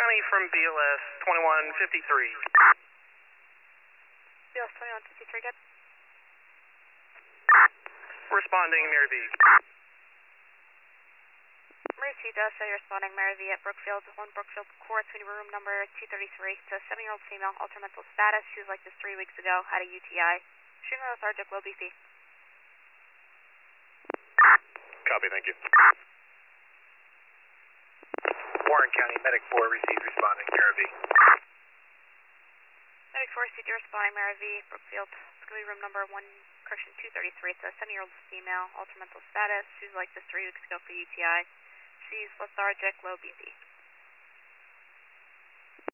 County from BLS 2153. BLS 2153, good. Responding, Mary V. Mary C does say responding Mary V at Brookfield, 1 Brookfield Court, room number 233. It's a 7-year-old female, altered mental status. She was like this 3 weeks ago, had a UTI. Shooting lethargic, low BP. Copy, thank you. Warren County Medic 4 received responding, Mary V. Medic 4 received responding Mary V, Brookfield. It's going to be room number 1, correction 233. It's a 7-year-old female, altered mental status. She was like this 3 weeks ago for UTI. She's lethargic, low BP.